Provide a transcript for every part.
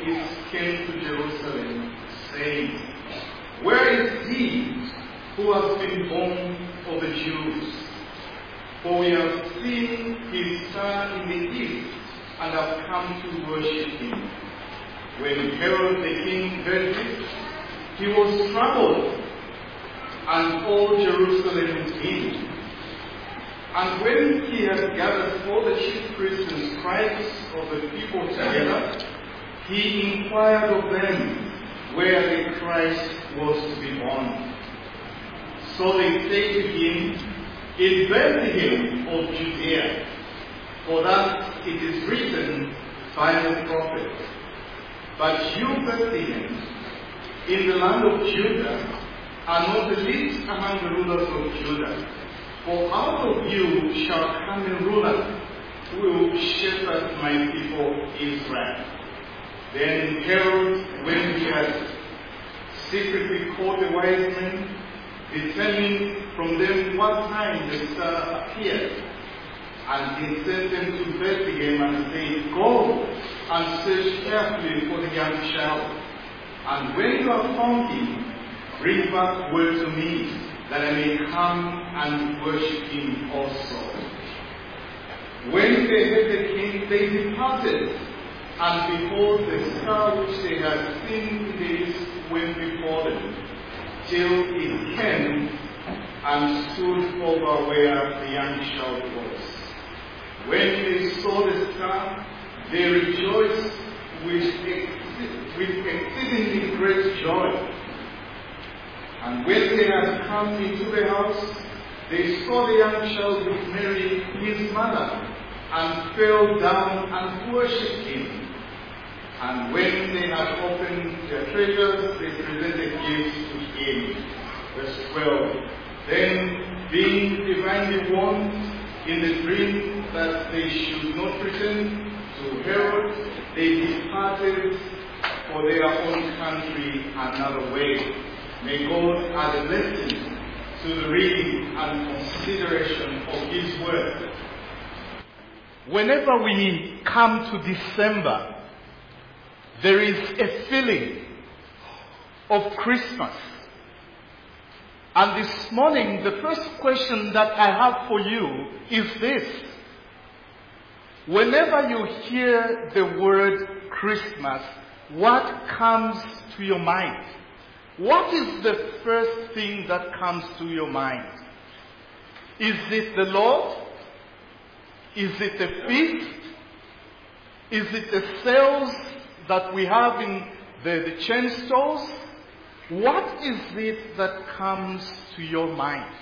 East came to Jerusalem, saying, "Where is he who has been born of the Jews? For we have seen his star in the east and have come to worship him." When Herod the king heard it, he was troubled, and all Jerusalem with him. And when he had gathered all the chief priests and scribes of the people together, he inquired of them where the Christ was to be born. So they say to him, "In Bethlehem of Judea, for thus it is written by the prophet, but you, Bethlehem, in the land of Judah, are not the least among the rulers of Judah. For out of you shall come a ruler who will shepherd my people Israel." Then Herod, when he had secretly called the wise men, determined from them what time the star appeared, and he sent them to Bethlehem and said, "Go and search carefully for the young child, and when you have found him, bring back word to me, that I may come and worship him also." When they heard the king, they departed, and behold, the star which they had seen in the east went before them, till it came and stood over where the young child was. When they saw the star, they rejoiced with exceedingly great joy. And when they had come into the house, they saw the young child with Mary, his mother, and fell down and worshipped him. And when they had opened their treasures, they presented gifts to him. Verse 12. Then, being divinely warned in the dream that they should not return to Herod, they departed for their own country another way. May God add a blessing to the reading and consideration of His Word. Whenever we come to December, there is a feeling of Christmas. And this morning, the first question that I have for you is this. Whenever you hear the word Christmas, what comes to your mind? What is the first thing that comes to your mind? Is it the Lord? Is it the feast? Is it the sales that we have in the chain stores? What is it that comes to your mind?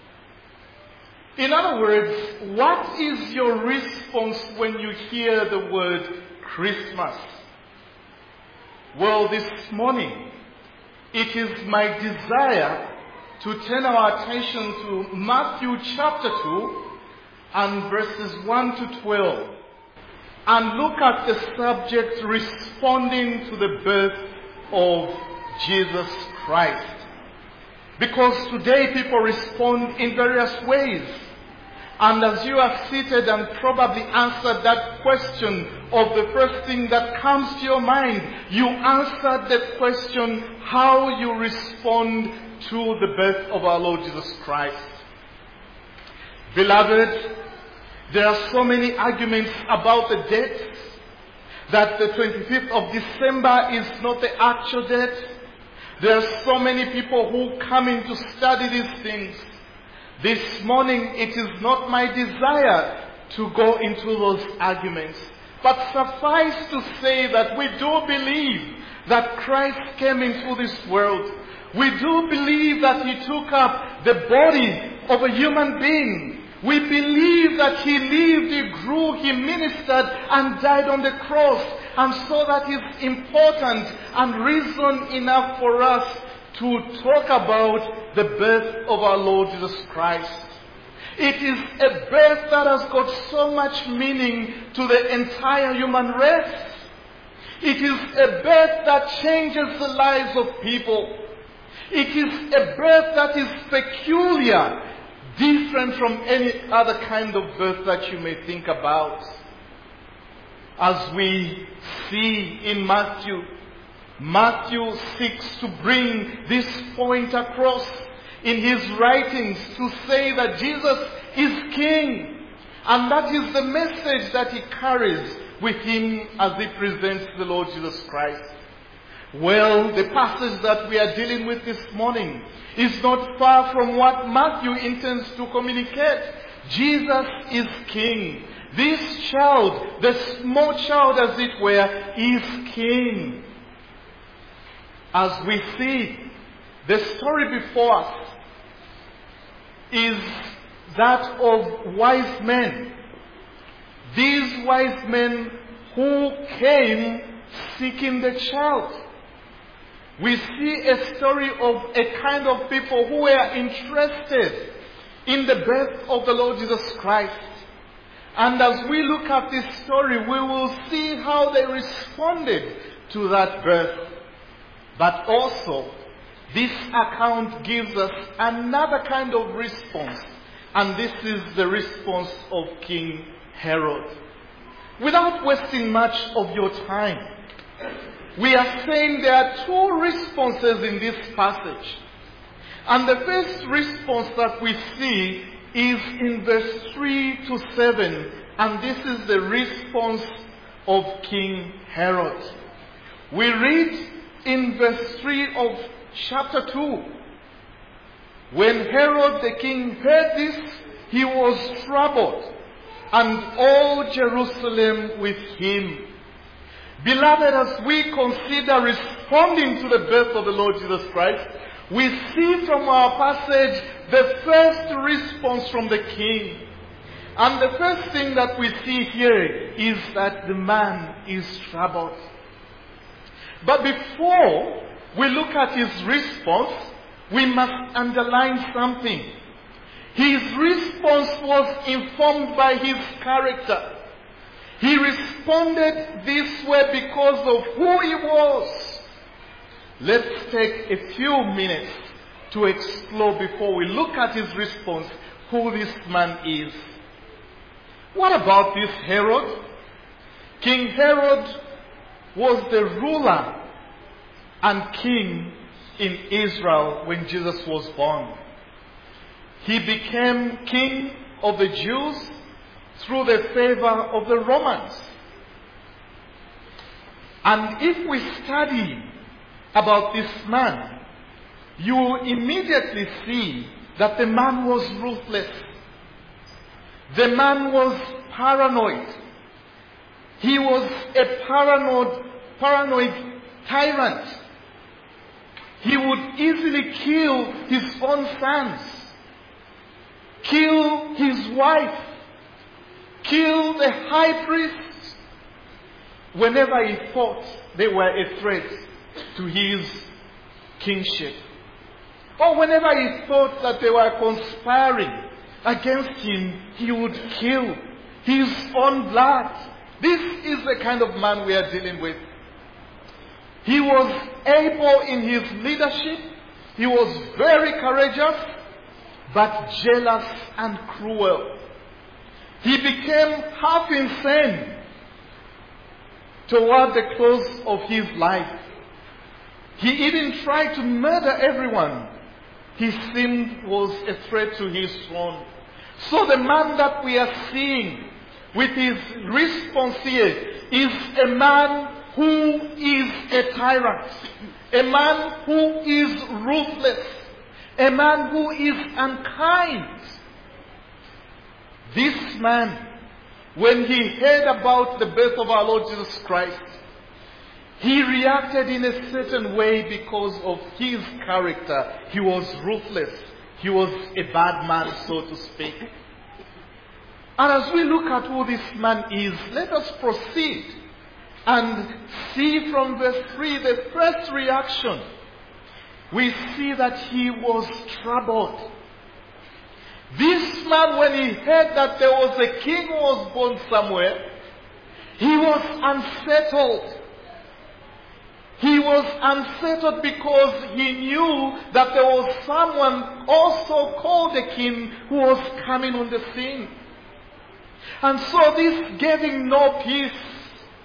In other words, what is your response when you hear the word Christmas? Well, this morning, it is my desire to turn our attention to Matthew chapter 2 and verses 1 to 12 and look at the subject responding to the birth of Jesus Christ. Because today people respond in various ways. And as you are seated and probably answered that question of the first thing that comes to your mind, you answered the question how you respond to the birth of our Lord Jesus Christ. Beloved, there are so many arguments about the date, that the 25th of December is not the actual date. There are so many people who come in to study these things. This morning, it is not my desire to go into those arguments. But suffice to say that we do believe that Christ came into this world. We do believe that He took up the body of a human being. We believe that He lived, He grew, He ministered and died on the cross. And so that is important and reason enough for us to talk about the birth of our Lord Jesus Christ. It is a birth that has got so much meaning to the entire human race. It is a birth that changes the lives of people. It is a birth that is peculiar, different from any other kind of birth that you may think about. as we see in Matthew. Matthew seeks to bring this point across in his writings to say that Jesus is King. And that is the message that he carries with him as he presents the Lord Jesus Christ. Well, the passage that we are dealing with this morning is not far from what Matthew intends to communicate. Jesus is King. This child, the small child as it were, is King. As we see, the story before us is that of wise men. These wise men who came seeking the child. We see a story of a kind of people who were interested in the birth of the Lord Jesus Christ. And as we look at this story, we will see how they responded to that birth. But also, this account gives us another kind of response. And this is the response of King Herod. Without wasting much of your time, we are saying there are two responses in this passage. And the first response that we see is in verse 3 to 7. And this is the response of King Herod. We read in verse 3 of chapter 2. When Herod the king heard this, he was troubled, and all Jerusalem with him. Beloved, as we consider responding to the birth of the Lord Jesus Christ, we see from our passage the first response from the king. And the first thing that we see here is that the man is troubled. But before we look at his response, we must underline something. His response was informed by his character. He responded this way because of who he was. Let's take a few minutes to explore before we look at his response who this man is. What about this Herod? King Herod was the ruler and king in Israel when Jesus was born. He became king of the Jews through the favor of the Romans. And if we study about this man, you will immediately see that the man was ruthless. The man was paranoid. He was a paranoid tyrant. He would easily kill his own sons, kill his wife, kill the high priests whenever he thought they were a threat to his kingship. Or whenever he thought that they were conspiring against him, he would kill his own blood. This is the kind of man we are dealing with. He was able in his leadership. He was very courageous, but jealous and cruel. He became half insane toward the close of his life. He even tried to murder everyone he seemed was a threat to his throne. So the man that we are seeing with his response here is a man who is a tyrant, a man who is ruthless, a man who is unkind. This man, when he heard about the birth of our Lord Jesus Christ, he reacted in a certain way because of his character. He was ruthless. He was a bad man, so to speak. And as we look at who this man is, let us proceed and see from verse 3 the first reaction. We see that he was troubled. This man, when he heard that there was a king who was born somewhere, he was unsettled. He was unsettled because he knew that there was someone also called a king who was coming on the scene. And so this gave him no peace.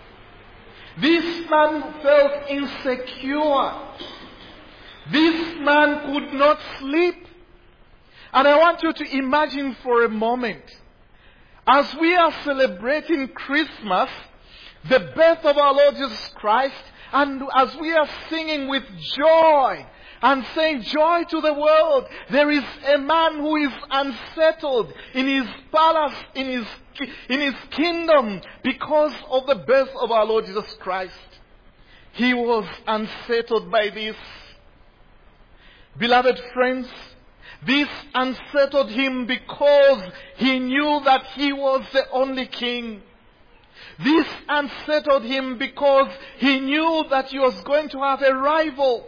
This man felt insecure. This man could not sleep. And I want you to imagine for a moment, as we are celebrating Christmas, the birth of our Lord Jesus Christ, and as we are singing with joy and saying joy to the world, there is a man who is unsettled in his palace, in his kingdom, because of the birth of our Lord Jesus Christ. He was unsettled by this. Beloved friends, this unsettled him because he knew that he was the only king. This unsettled him because he knew that he was going to have a rival.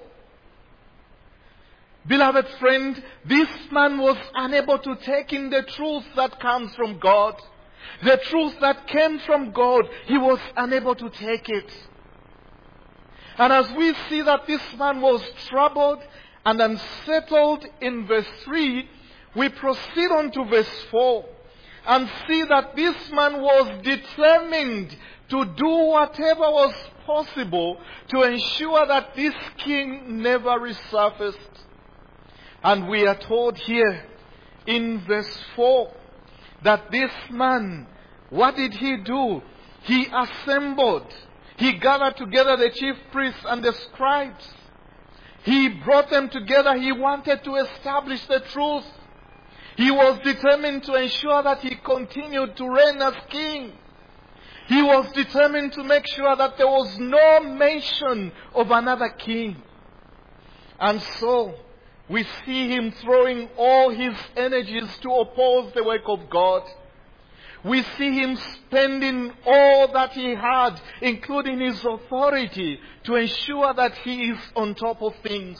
Beloved friend, this man was unable to take in the truth that comes from God. The truth that came from God, he was unable to take it. And as we see that this man was troubled and unsettled in verse 3, we proceed on to verse 4 and see that this man was determined to do whatever was possible to ensure that this king never resurfaced. And we are told here in verse 4 that this man, what did he do? He assembled. He gathered together the chief priests and the scribes. He brought them together. He wanted to establish the truth. He was determined to ensure that he continued to reign as king. He was determined to make sure that there was no mention of another king. And so, we see him throwing all his energies to oppose the work of God. We see him spending all that he had, including his authority, to ensure that he is on top of things.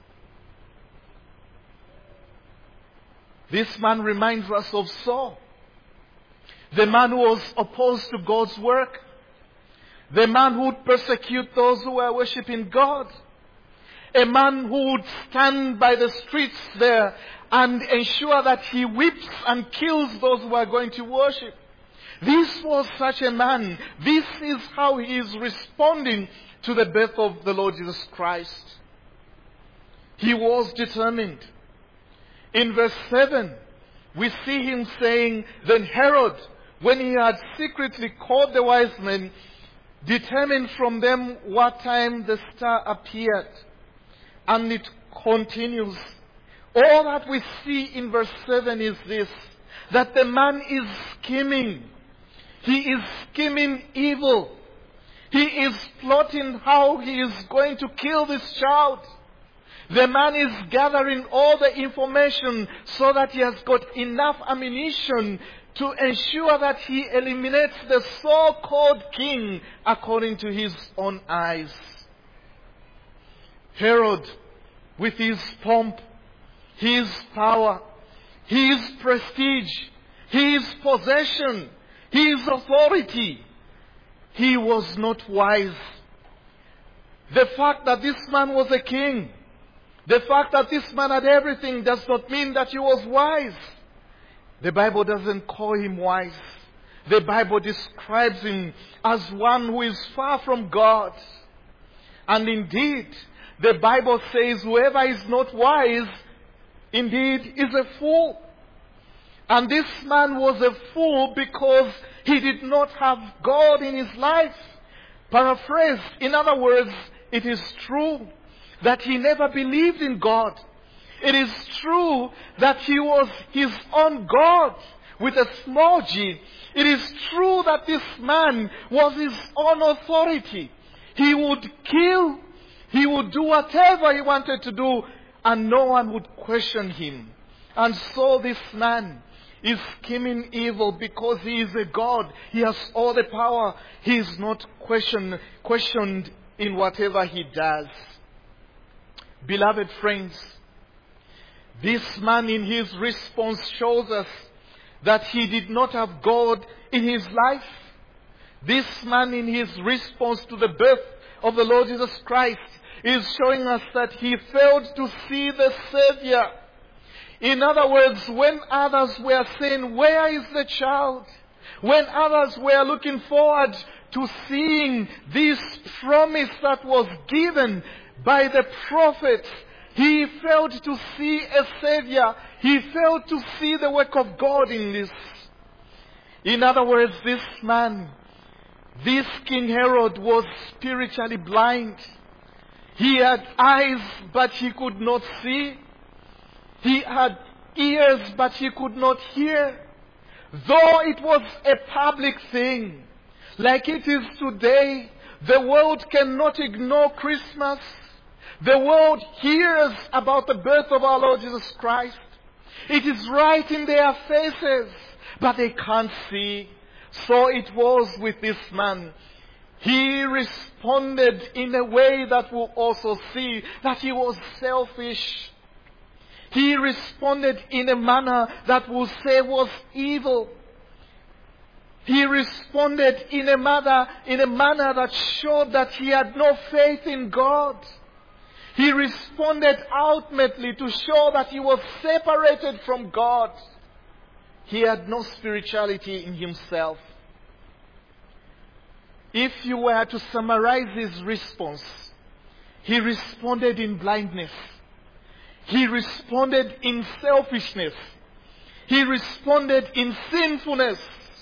This man reminds us of Saul, the man who was opposed to God's work, the man who would persecute those who were worshipping God, a man who would stand by the streets there and ensure that he whips and kills those who are going to worship. This was such a man. This is how he is responding to the birth of the Lord Jesus Christ. He was determined. In verse 7, we see him saying, then Herod, when he had secretly called the wise men, determined from them what time the star appeared. And it continues. All that we see in verse 7 is this, that the man is scheming. He is scheming evil. He is plotting how he is going to kill this child. The man is gathering all the information so that he has got enough ammunition to ensure that he eliminates the so-called king according to his own eyes. Herod, with his pomp, his power, his prestige, his possession, his authority, he was not wise. The fact that this man was a king, the fact that this man had everything does not mean that he was wise. The Bible doesn't call him wise. The Bible describes him as one who is far from God. And indeed, the Bible says whoever is not wise, indeed, is a fool. And this man was a fool because he did not have God in his life. Paraphrased, in other words, it is true that he never believed in God. It is true that he was his own God with a small g. It is true that this man was his own authority. He would kill, he would do whatever he wanted to do, and no one would question him. And so this man is scheming evil because he is a God. He has all the power. He is not questioned in whatever he does. Beloved friends, this man in his response shows us that he did not have God in his life. This man in his response to the birth of the Lord Jesus Christ is showing us that he failed to see the Savior. In other words, when others were saying, where is the child? When others were looking forward to seeing this promise that was given by the prophets. He failed to see a Savior. He failed to see the work of God in this. In other words, this man, this King Herod, was spiritually blind. He had eyes, but he could not see. He had ears, but he could not hear. Though it was a public thing, like it is today, the world cannot ignore Christmas. The world hears about the birth of our Lord Jesus Christ. It is right in their faces, but they can't see. So it was with this man. He responded in a way that will also see that he was selfish. He responded in a manner that will say was evil. He responded in a manner that showed that he had no faith in God. He responded ultimately to show that he was separated from God. He had no spirituality in himself. If you were to summarize his response, he responded in blindness. He responded in selfishness. He responded in sinfulness.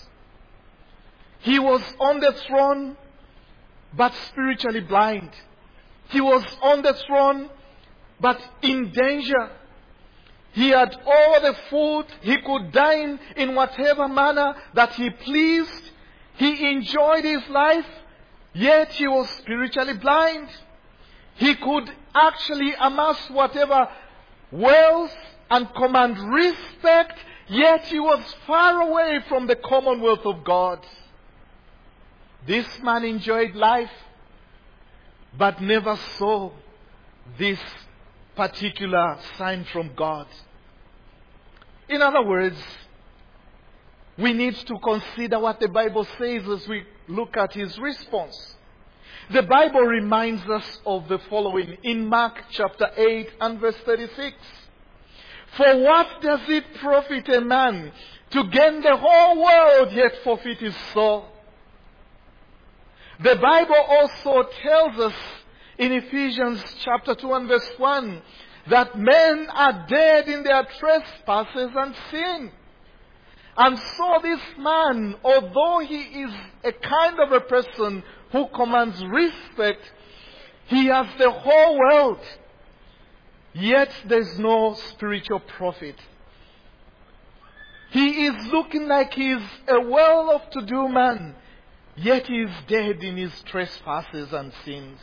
He was on the throne, but spiritually blind. He was on the throne, but in danger. He had all the food. He could dine in whatever manner that he pleased. He enjoyed his life, yet he was spiritually blind. He could actually amass whatever wealth and command respect, yet he was far away from the commonwealth of God. This man enjoyed life, but never saw this particular sign from God. In other words, we need to consider what the Bible says as we look at his response. The Bible reminds us of the following in Mark chapter 8 and verse 36. For what does it profit a man to gain the whole world yet forfeit his soul? The Bible also tells us in Ephesians chapter 2 and verse 1 that men are dead in their trespasses and sin. And so this man, although he is a kind of a person who commands respect, he has the whole world, yet there's no spiritual profit. He is looking like he is a well-off-to-do man, yet he is dead in his trespasses and sins.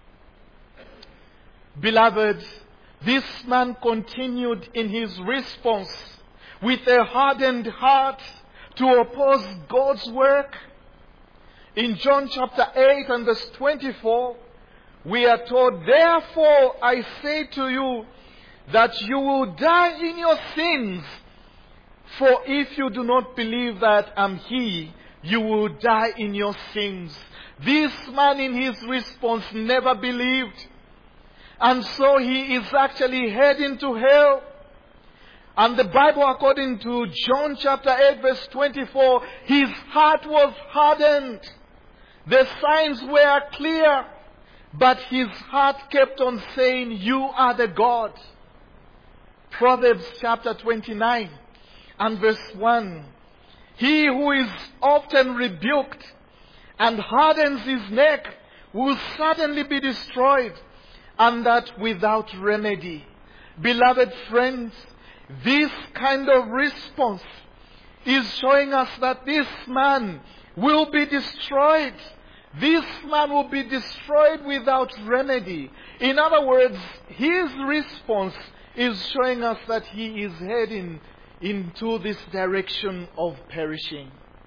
Beloved, this man continued in his response with a hardened heart to oppose God's work. In John chapter 8 and verse 24, we are told, therefore I say to you that you will die in your sins. For if you do not believe that I'm He, you will die in your sins. This man in his response never believed. And so he is actually heading to hell. And the Bible, according to John chapter 8 verse 24, his heart was hardened. The signs were clear, but his heart kept on saying, you are the God. Proverbs chapter 29 and verse 1. He who is often rebuked and hardens his neck will certainly be destroyed, and that without remedy. Beloved friends, this kind of response is showing us that this man will be destroyed. This man will be destroyed without remedy. In other words, his response is showing us that he is heading into this direction of perishing.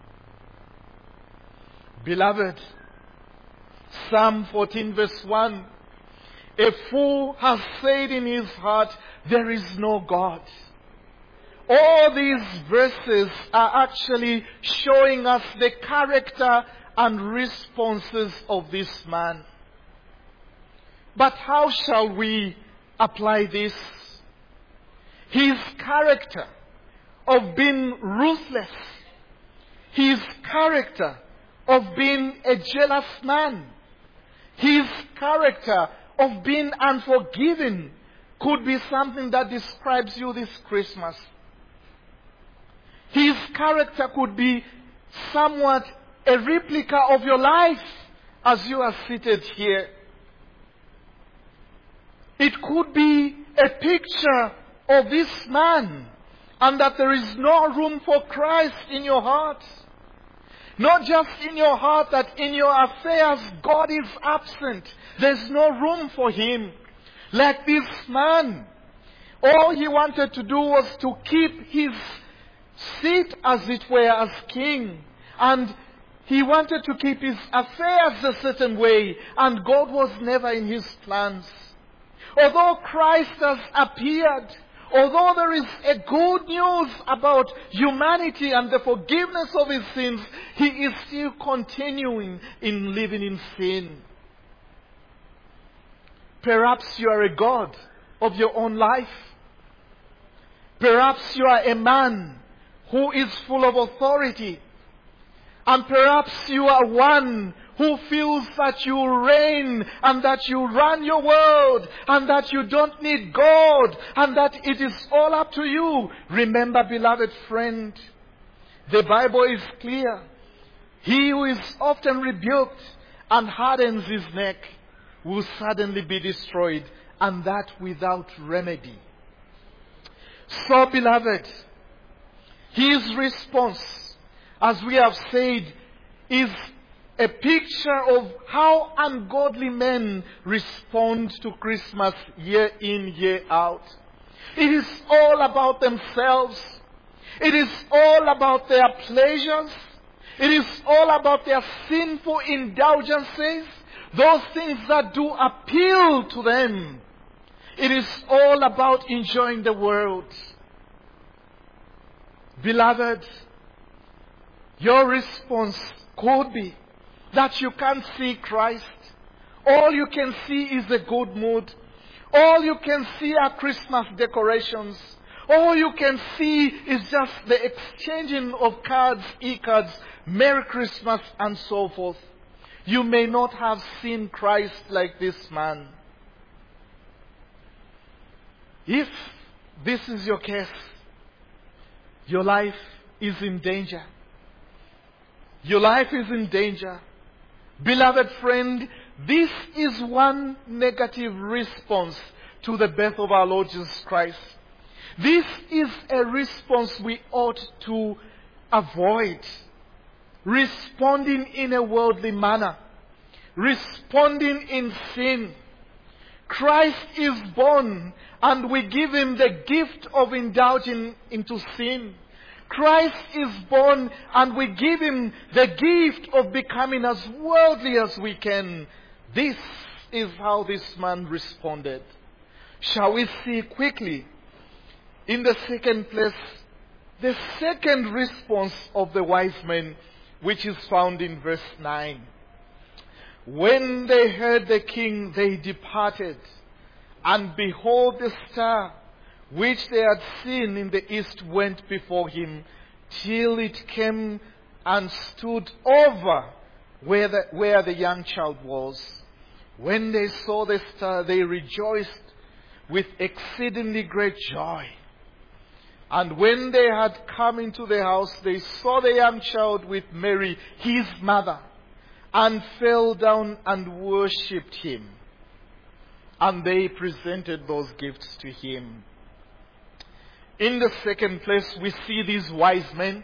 Beloved, Psalm 14 verse 1, a fool has said in his heart, there is no God. All these verses are actually showing us the character and responses of this man. But how shall we apply this? His character of being ruthless, his character of being a jealous man. His character of being unforgiving could be something that describes you this Christmas. His character could be somewhat a replica of your life as you are seated here. It could be a picture of this man, and that there is no room for Christ in your heart. Not just in your heart, that in your affairs God is absent. There's no room for Him. Like this man, all he wanted to do was to keep his seat, as it were, as king. And he wanted to keep his affairs a certain way, and God was never in his plans. Although Christ has appeared, although there is a good news about humanity and the forgiveness of his sins, he is still continuing in living in sin. Perhaps you are a god of your own life. Perhaps you are a man who is full of authority. And perhaps you are one who feels that you reign and that you run your world and that you don't need God and that it is all up to you. Remember, beloved friend, the Bible is clear. He who is often rebuked and hardens his neck will suddenly be destroyed, and that without remedy. So, beloved, his response, as we have said, is a picture of how ungodly men respond to Christmas year in, year out. It is all about themselves. It is all about their pleasures. It is all about their sinful indulgences, those things that do appeal to them. It is all about enjoying the world. Beloved, your response could be that you can't see Christ. All you can see is a good mood. All you can see are Christmas decorations. All you can see is just the exchanging of cards, e-cards, Merry Christmas, and so forth. You may not have seen Christ like this man. If this is your case, your life is in danger. Your life is in danger. Beloved friend, this is one negative response to the birth of our Lord Jesus Christ. This is a response we ought to avoid. Responding in a worldly manner. Responding in sin. Christ is born and we give him the gift of indulging into sin. Christ is born and we give him the gift of becoming as worldly as we can. This is how this man responded. Shall we see quickly, in the second place, the second response of the wise men, which is found in verse 9. When they heard the king, they departed, and behold, the star which they had seen in the east went before him, till it came and stood over where the young child was. When they saw the star, they rejoiced with exceedingly great joy. And when they had come into the house, they saw the young child with Mary, his mother, and fell down and worshipped him. And they presented those gifts to him. In the second place, we see these wise men.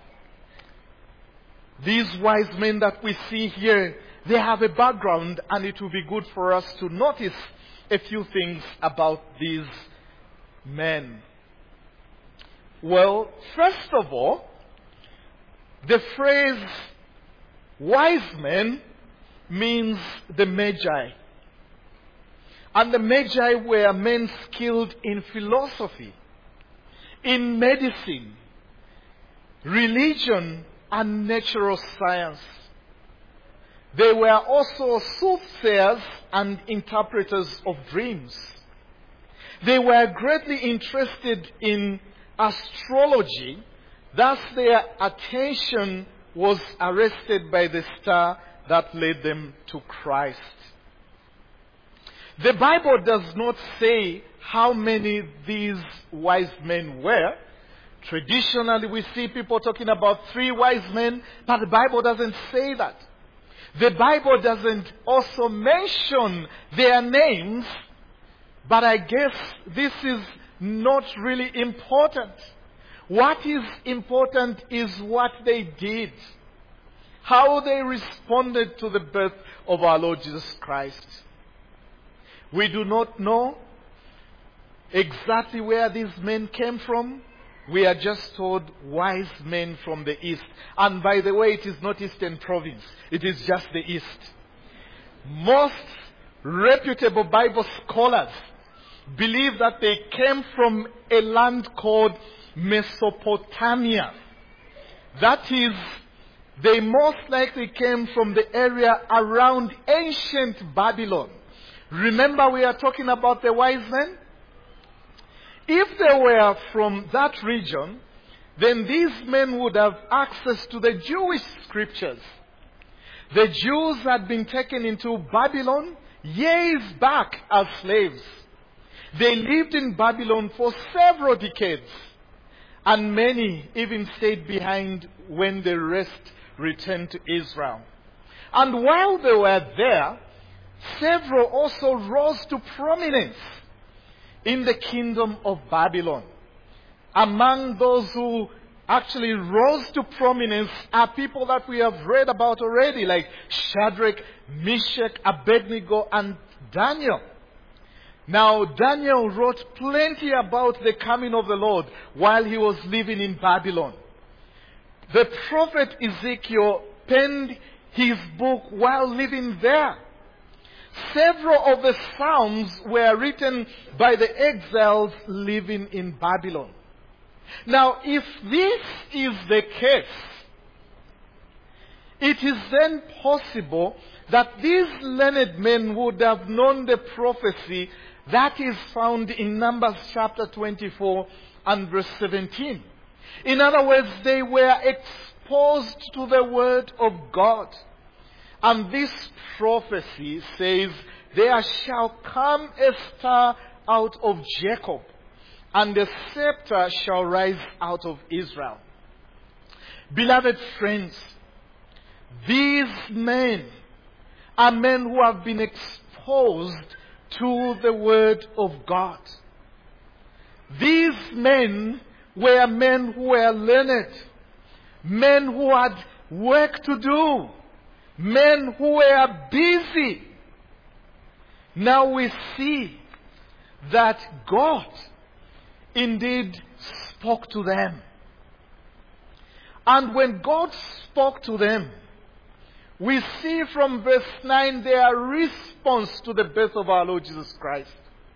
These wise men that we see here, they have a background, and it will be good for us to notice a few things about these men. Well, first of all, the phrase wise men means the Magi. And the Magi were men skilled in philosophy, in medicine, religion, and natural science. They were also soothsayers and interpreters of dreams. They were greatly interested in astrology, thus their attention was arrested by the star that led them to Christ. The Bible does not say how many these wise men were. Traditionally, we see people talking about 3 wise men, but the Bible doesn't say that. The Bible doesn't also mention their names, but I guess this is not really important. What is important is what they did, how they responded to the birth of our Lord Jesus Christ. We do not know exactly where these men came from. We are just told wise men from the east. And by the way, it is not Eastern Province. It is just the east. Most reputable Bible scholars believe that they came from a land called Mesopotamia. That is, they most likely came from the area around ancient Babylon. Remember, we are talking about the wise men? If they were from that region, then these men would have access to the Jewish scriptures. The Jews had been taken into Babylon years back as slaves. They lived in Babylon for several decades, and many even stayed behind when the rest returned to Israel. And while they were there, several also rose to prominence in the kingdom of Babylon. Among those who actually rose to prominence are people that we have read about already, like Shadrach, Meshach, Abednego, and Daniel. Now, Daniel wrote plenty about the coming of the Lord while he was living in Babylon. The prophet Ezekiel penned his book while living there. Several of the Psalms were written by the exiles living in Babylon. Now, if this is the case, it is then possible that these learned men would have known the prophecy that is found in Numbers chapter 24 and verse 17. In other words, they were exposed to the word of God. And this prophecy says, there shall come a star out of Jacob, and a scepter shall rise out of Israel. Beloved friends, these men are men who have been exposed to the word of God. These men were men who were learned, men who had work to do, men who were busy. Now we see that God indeed spoke to them. And when God spoke to them, we see from verse 9 their response to the birth of our Lord Jesus Christ.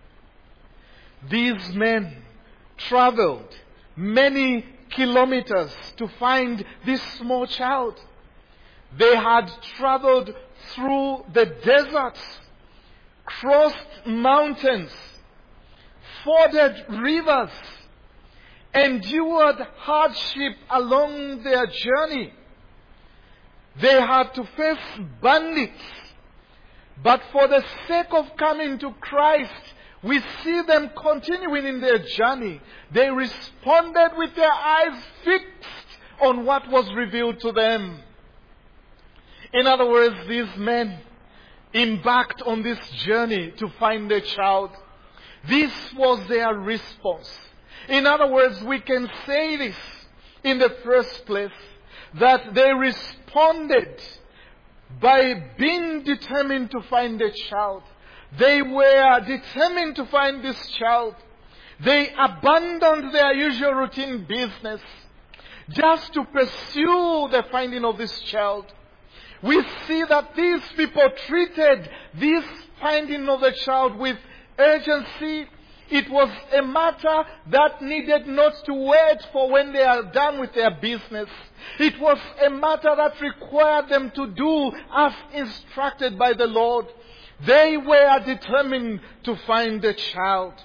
These men traveled many kilometers to find this small child. They had traveled through the deserts, crossed mountains, forded rivers, endured hardship along their journey. They had to face bandits. But for the sake of coming to Christ, we see them continuing in their journey. They responded with their eyes fixed on what was revealed to them. In other words, these men embarked on this journey to find their child. This was their response. In other words, we can say this in the first place, that they responded by being determined to find a child. They were determined to find this child. They abandoned their usual routine business just to pursue the finding of this child. We see that these people treated this finding of the child with urgency. It was a matter that needed not to wait for when they are done with their business. It was a matter that required them to do as instructed by the Lord. They were determined to find the child.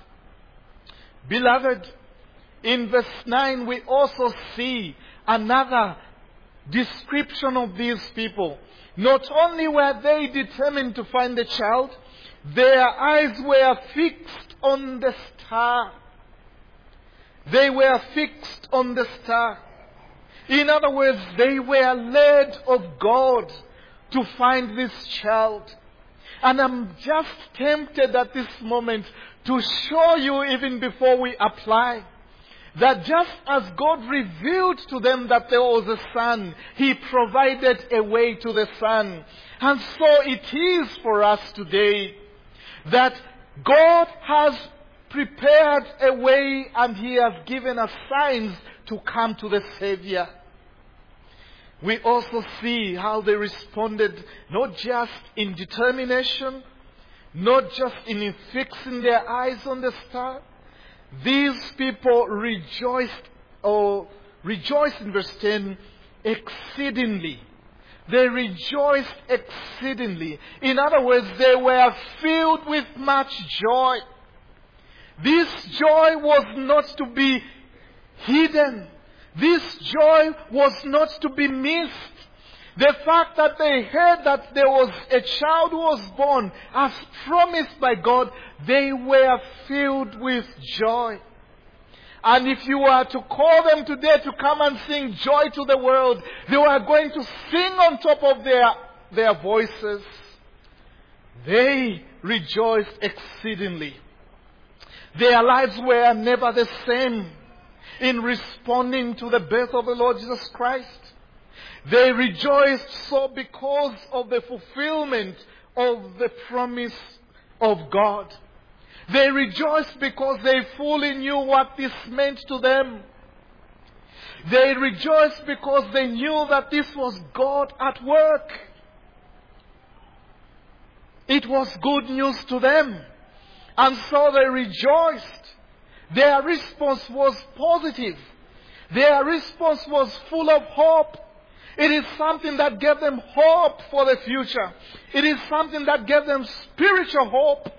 Beloved, in verse 9 we also see another description of these people. Not only were they determined to find the child, their eyes were fixed on the star. They were fixed on the star. In other words, they were led of God to find this child. And I'm just tempted at this moment to show you, even before we apply, that just as God revealed to them that there was a son, He provided a way to the son. And so it is for us today that God has prepared a way and He has given us signs to come to the Savior. We also see how they responded, not just in determination, not just in fixing their eyes on the star. These people rejoiced in verse 10, exceedingly. They rejoiced exceedingly. In other words, they were filled with much joy. This joy was not to be hidden. This joy was not to be missed. The fact that they heard that there was a child who was born as promised by God, they were filled with joy. And if you were to call them today to come and sing joy to the world, they were going to sing on top of their voices. They rejoiced exceedingly. Their lives were never the same in responding to the birth of the Lord Jesus Christ. They rejoiced so because of the fulfillment of the promise of God. They rejoiced because they fully knew what this meant to them. They rejoiced because they knew that this was God at work. It was good news to them. And so they rejoiced. Their response was positive. Their response was full of hope. It is something that gave them hope for the future. It is something that gave them spiritual hope.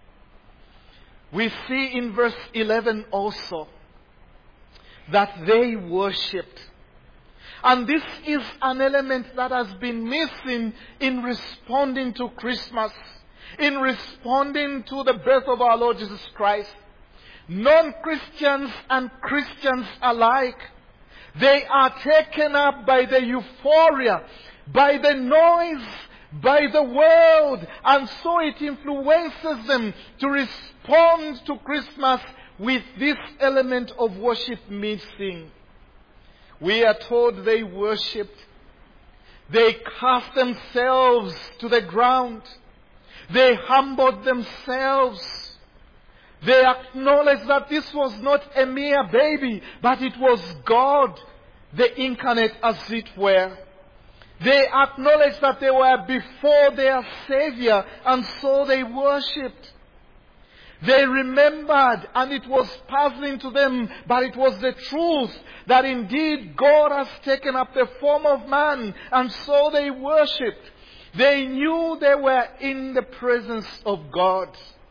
We see in verse 11 also that they worshipped. And this is an element that has been missing in responding to Christmas, in responding to the birth of our Lord Jesus Christ. Non-Christians and Christians alike, they are taken up by the euphoria, by the noise, by the world, and so it influences them to respond to Christmas with this element of worship missing. We are told they worshipped. They cast themselves to the ground. They humbled themselves. They acknowledged that this was not a mere baby, but it was God, the incarnate, as it were. They acknowledged that they were before their Savior, and so they worshipped. They remembered, and it was puzzling to them, but it was the truth that indeed God has taken up the form of man, and so they worshipped. They knew they were in the presence of God.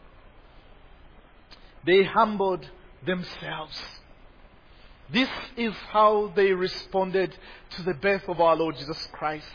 They humbled themselves. This is how they responded to the birth of our Lord Jesus Christ.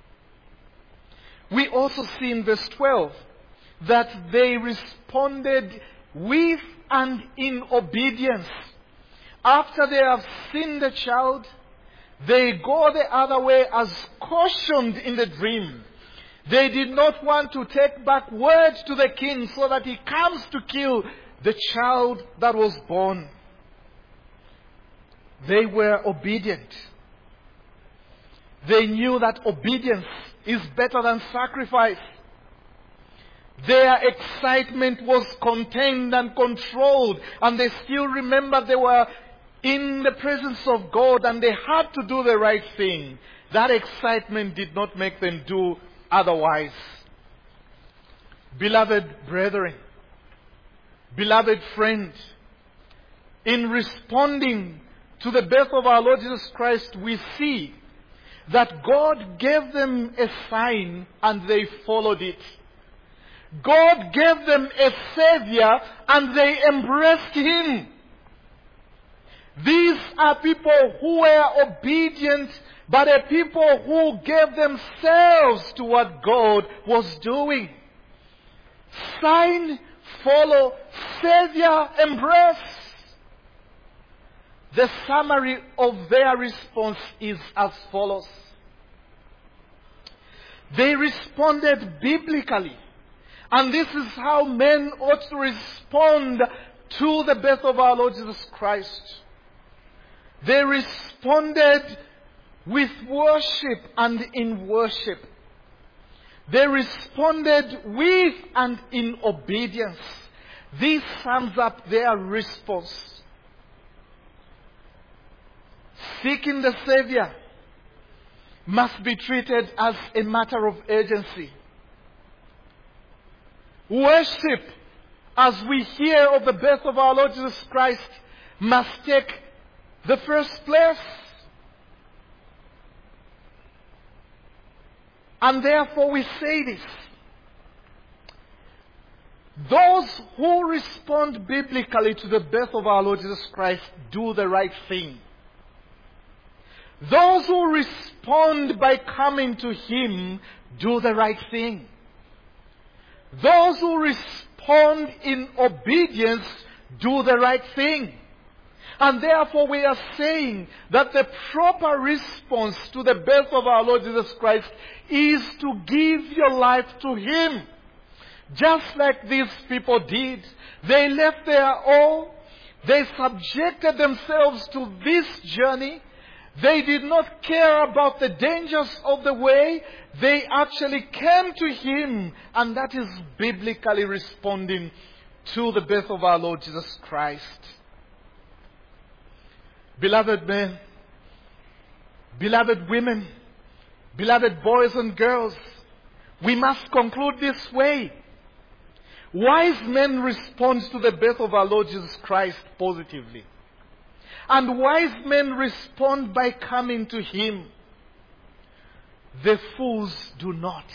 We also see in verse 12 that they responded with and in obedience. After they have seen the child, they go the other way as cautioned in the dream. They did not want to take back word to the king so that he comes to kill the child that was born. They were obedient. They knew that obedience is better than sacrifice. Their excitement was contained and controlled, and they still remembered they were in the presence of God and they had to do the right thing. That excitement did not make them do otherwise. Beloved brethren, beloved friend, in responding to the birth of our Lord Jesus Christ, we see that God gave them a sign and they followed it. God gave them a Savior and they embraced Him. These are people who were obedient but a people who gave themselves to what God was doing. Sign, follow, Savior, embrace. The summary of their response is as follows. They responded biblically. And this is how men ought to respond to the birth of our Lord Jesus Christ. They responded with worship and in worship. They responded with and in obedience. This sums up their response. Seeking the Savior must be treated as a matter of urgency. Worship, as we hear of the birth of our Lord Jesus Christ, must take the first place. And therefore we say this. Those who respond biblically to the birth of our Lord Jesus Christ do the right thing. Those who respond by coming to Him do the right thing. Those who respond in obedience do the right thing. And therefore we are saying that the proper response to the birth of our Lord Jesus Christ is to give your life to Him. Just like these people did. They left their all. They subjected themselves to this journey. They did not care about the dangers of the way. They actually came to Him. And that is biblically responding to the birth of our Lord Jesus Christ. Beloved men, beloved women, beloved boys and girls, we must conclude this way. Wise men respond to the birth of our Lord Jesus Christ positively. And wise men respond by coming to Him. The fools do not.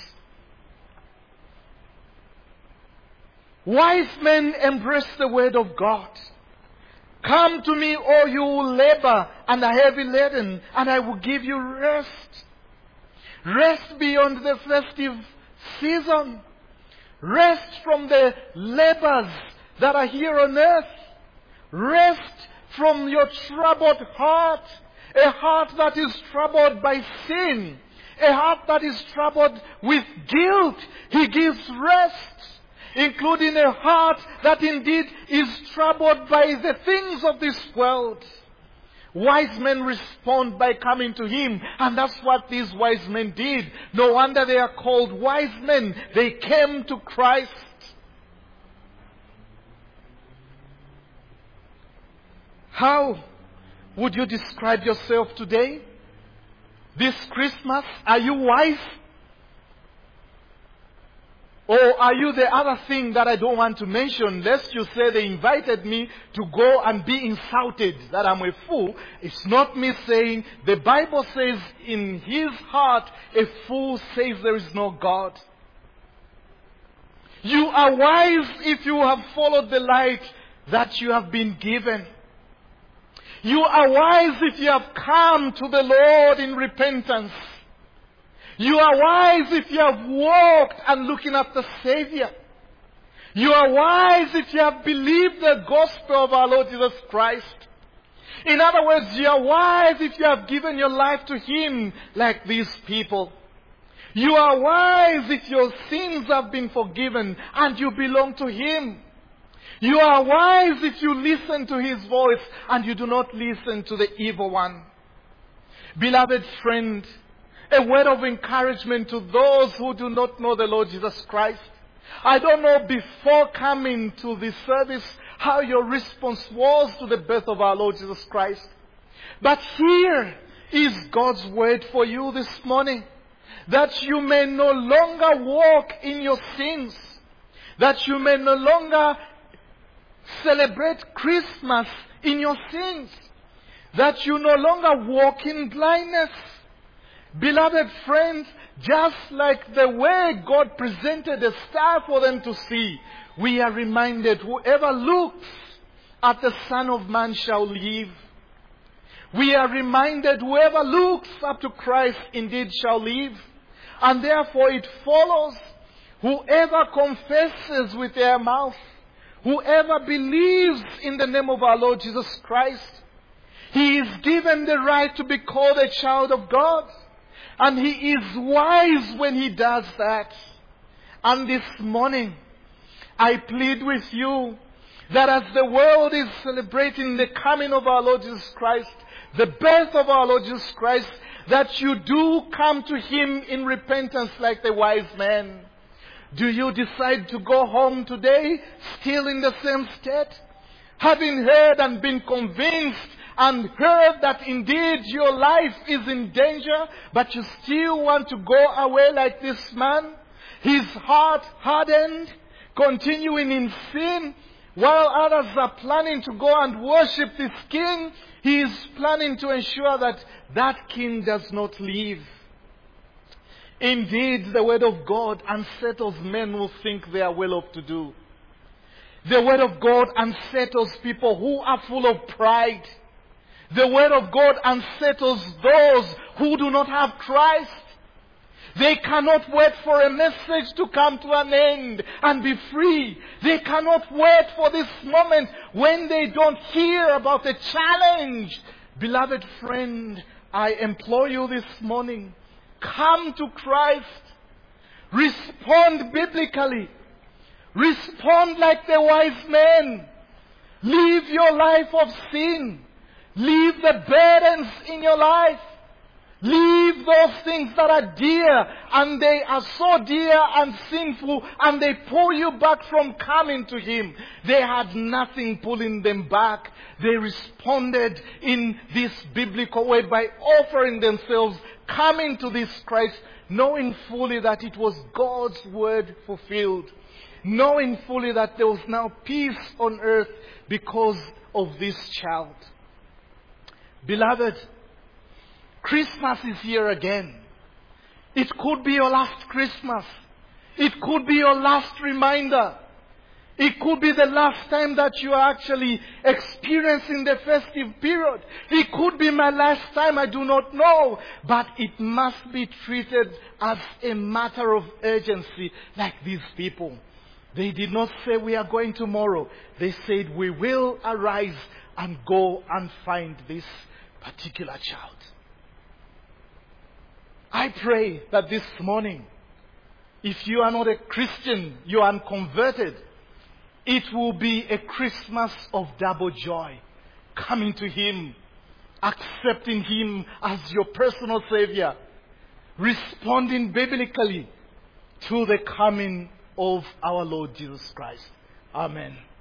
Wise men embrace the word of God. Come to me, all you who labor and are heavy laden, and I will give you rest. Rest beyond the festive season. Rest from the labors that are here on earth. Rest from your troubled heart. A heart that is troubled by sin. A heart that is troubled with guilt. He gives rest. Including a heart that indeed is troubled by the things of this world. Wise men respond by coming to Him. And that's what these wise men did. No wonder they are called wise men. They came to Christ. How would you describe yourself today? This Christmas, are you wise? Or are you the other thing that I don't want to mention, lest you say they invited me to go and be insulted, that I'm a fool? It's not me saying. The Bible says in his heart, a fool says there is no God. You are wise if you have followed the light that you have been given. You are wise if you have come to the Lord in repentance. You are wise if you have walked and looking at the Savior. You are wise if you have believed the gospel of our Lord Jesus Christ. In other words, you are wise if you have given your life to Him like these people. You are wise if your sins have been forgiven and you belong to Him. You are wise if you listen to His voice and you do not listen to the evil one. Beloved friend, a word of encouragement to those who do not know the Lord Jesus Christ. I don't know before coming to this service how your response was to the birth of our Lord Jesus Christ. But here is God's word for you this morning. That you may no longer walk in your sins. That you may no longer celebrate Christmas in your sins. That you no longer walk in blindness. Beloved friends, just like the way God presented a star for them to see, we are reminded whoever looks at the Son of Man shall live. we are reminded whoever looks up to Christ indeed shall live. And therefore it follows, whoever confesses with their mouth, whoever believes in the name of our Lord Jesus Christ, he is given the right to be called a child of God. And he is wise when he does that. And this morning, I plead with you that as the world is celebrating the coming of our Lord Jesus Christ, the birth of our Lord Jesus Christ, that you do come to him in repentance like the wise man. Do you decide to go home today still in the same state? Having heard and been convinced and heard that indeed your life is in danger, but you still want to go away like this man? His heart hardened, continuing in sin, while others are planning to go and worship this king. He is planning to ensure that that king does not live. Indeed, the word of God unsettles men who think they are well off to do. The word of God unsettles people who are full of pride. The word of God unsettles those who do not have Christ. They cannot wait for a message to come to an end and be free. They cannot wait for this moment when they don't hear about a challenge. Beloved friend, I implore you this morning, come to Christ. Respond biblically. Respond like the wise men. Leave your life of sin. Leave the burdens in your life. Leave those things that are dear, and they are so dear and sinful, and they pull you back from coming to him. They had nothing pulling them back. They responded in this biblical way by offering themselves, coming to this Christ, knowing fully that it was God's word fulfilled. Knowing fully that there was now peace on earth because of this child. Beloved, Christmas is here again. It could be your last Christmas. It could be your last reminder. It could be the last time that you are actually experiencing the festive period. It could be my last time, I do not know. But it must be treated as a matter of urgency like these people. They did not say we are going tomorrow. They said we will arise and go and find this particular child. I pray that this morning, if you are not a Christian, you are unconverted, it will be a Christmas of double joy. Coming to him, accepting him as your personal Savior, responding biblically to the coming of our Lord Jesus Christ. Amen.